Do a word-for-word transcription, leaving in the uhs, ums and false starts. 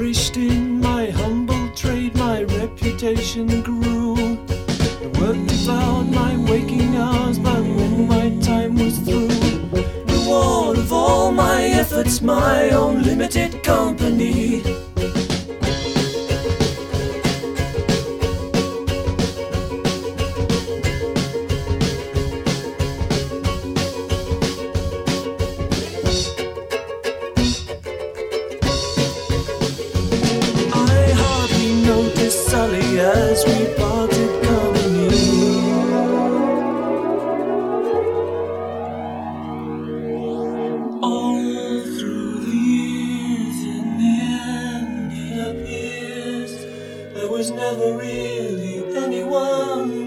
flourished in my humble trade, my reputation grew. The work devoured my waking hours, but when my time was through, reward of all my efforts, my own limited company. Sally, as we parted company, all through the years, in the end it appears there was never really anyone